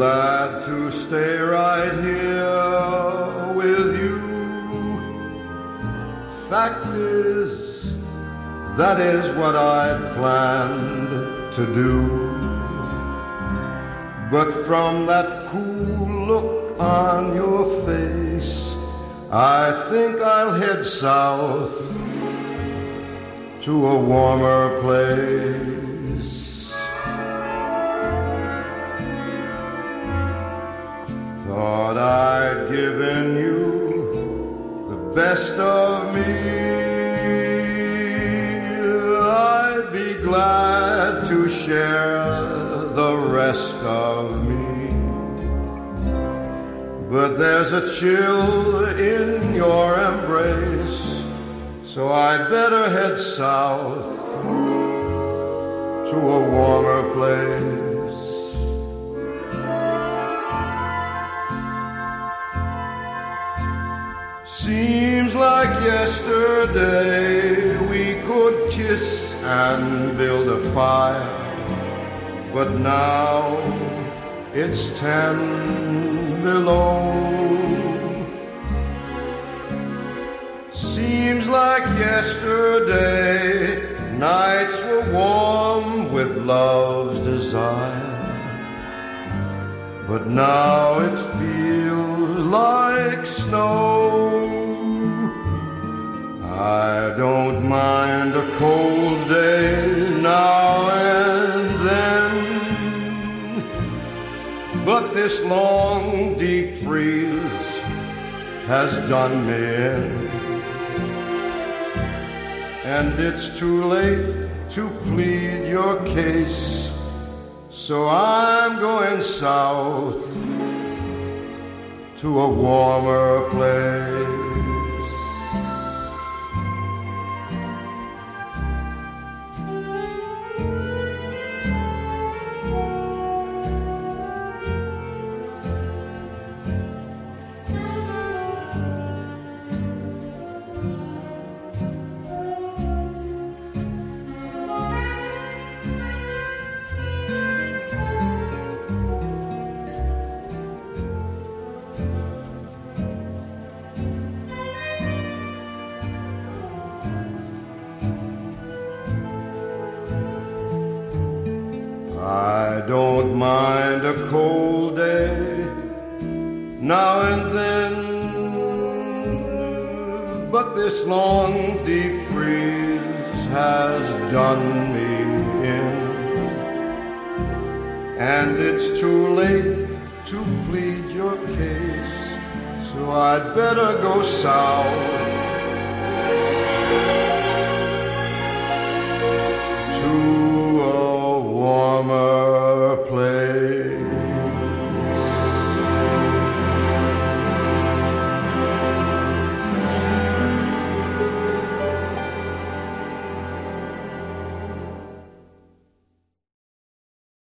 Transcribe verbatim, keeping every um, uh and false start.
glad to stay right here with you. Fact is, that is what I'd planned to do. But from that cool look on your face, I think I'll head south to a warmer place. Thought I'd given you the best of me. I'd be glad to share the rest of me. But there's a chill in your embrace, so I'd better head south to a warmer place. Seems like yesterday we could kiss and build a fire, but now it's ten below. Seems like yesterday nights were warm with love's desire, but now it feels like snow. I don't mind a cold day now and then, but this long deep freeze has done me in. And it's too late to plead your case, so I'm going south to a warmer place. I don't mind a cold day now and then, but this long deep freeze has done me in. And it's too late to plead your case, so I'd better go south to a warmer place.